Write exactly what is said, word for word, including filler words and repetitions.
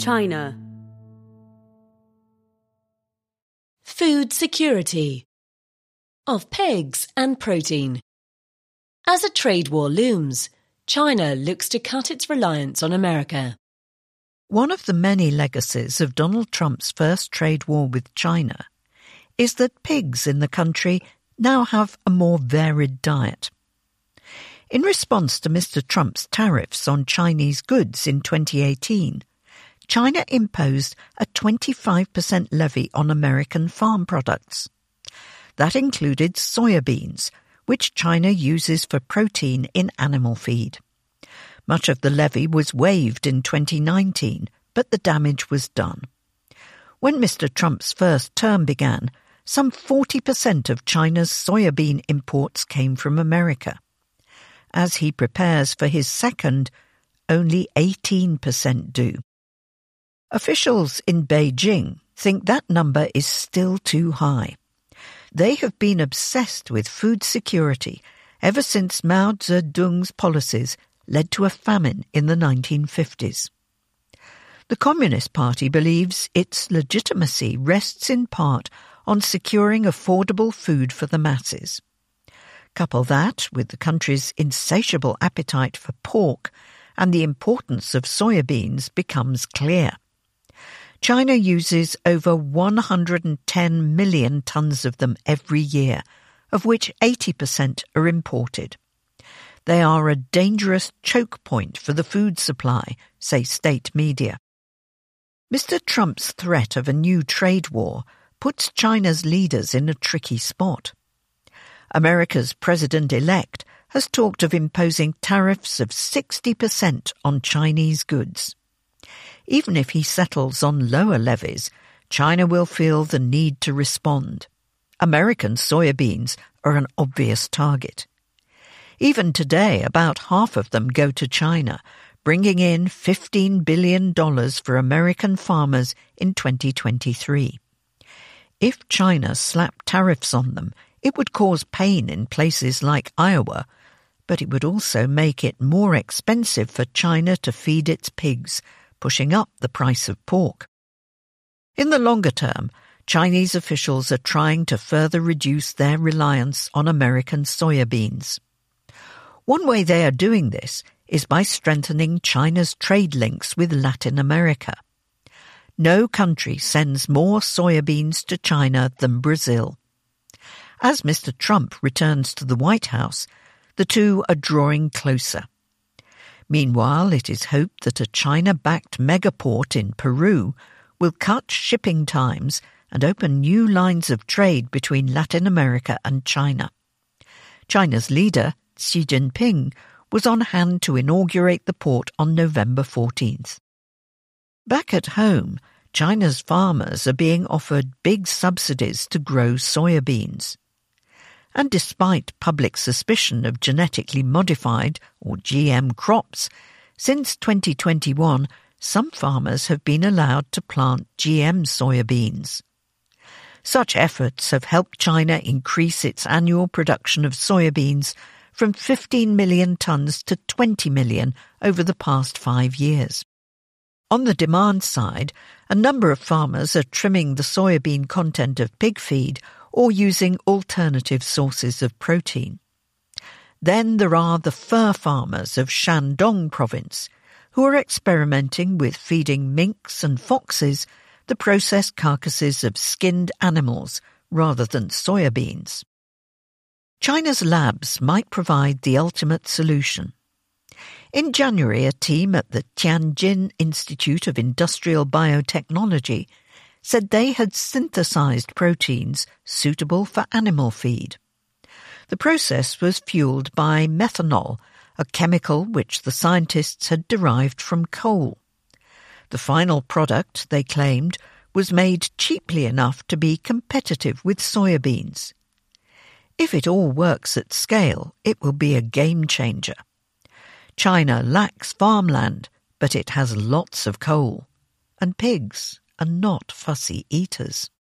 China. Food security of pigs and protein. As a trade war looms, China looks to cut its reliance on America. One of the many legacies of Donald Trump's first trade war with China is that pigs in the country now have a more varied diet. In response to Mister Trump's tariffs on Chinese goods in twenty eighteen, China imposed a twenty-five percent levy on American farm products. That included soya beans, which China uses for protein in animal feed. Much of the levy was waived in twenty nineteen, but the damage was done. When Mister Trump's first term began, some forty percent of China's soybean imports came from America. As he prepares for his second, only eighteen percent do. Officials in Beijing think that number is still too high. They have been obsessed with food security ever since Mao Zedong's policies led to a famine in the nineteen fifties. The Communist Party believes its legitimacy rests in part on securing affordable food for the masses. Couple that with the country's insatiable appetite for pork, and the importance of soybeans becomes clear. China uses over one hundred ten million tons of them every year, of which eighty percent are imported. They are a dangerous choke point for the food supply, say state media. Mister Trump's threat of a new trade war puts China's leaders in a tricky spot. America's president-elect has talked of imposing tariffs of sixty percent on Chinese goods. Even if he settles on lower levies, China will feel the need to respond. American soybeans are an obvious target. Even today, about half of them go to China, bringing in fifteen billion dollars for American farmers in twenty twenty-three. If China slapped tariffs on them, it would cause pain in places like Iowa, but it would also make it more expensive for China to feed its pigs, pushing up the price of pork. In the longer term, Chinese officials are trying to further reduce their reliance on American soybeans. One way they are doing this is by strengthening China's trade links with Latin America. No country sends more soybeans to China than Brazil. As Mister Trump returns to the White House, the two are drawing closer. Meanwhile, it is hoped that a China-backed megaport in Peru will cut shipping times and open new lines of trade between Latin America and China. China's leader, Xi Jinping, was on hand to inaugurate the port on November fourteenth. Back at home, China's farmers are being offered big subsidies to grow soybeans. And despite public suspicion of genetically modified or G M crops, since twenty twenty-one, some farmers have been allowed to plant G M soybeans. Such efforts have helped China increase its annual production of soybeans from fifteen million tons to twenty million over the past five years. On the demand side, a number of farmers are trimming the soybean content of pig feed or using alternative sources of protein. Then there are the fur farmers of Shandong province, who are experimenting with feeding minks and foxes the processed carcasses of skinned animals rather than soybeans. China's labs might provide the ultimate solution. In January, a team at the Tianjin Institute of Industrial Biotechnology said they had synthesized proteins suitable for animal feed. The process was fueled by methanol, a chemical which the scientists had derived from coal. The final product, they claimed, was made cheaply enough to be competitive with soybeans. If it all works at scale, it will be a game changer. China lacks farmland, but it has lots of coal, and pigs are not fussy eaters.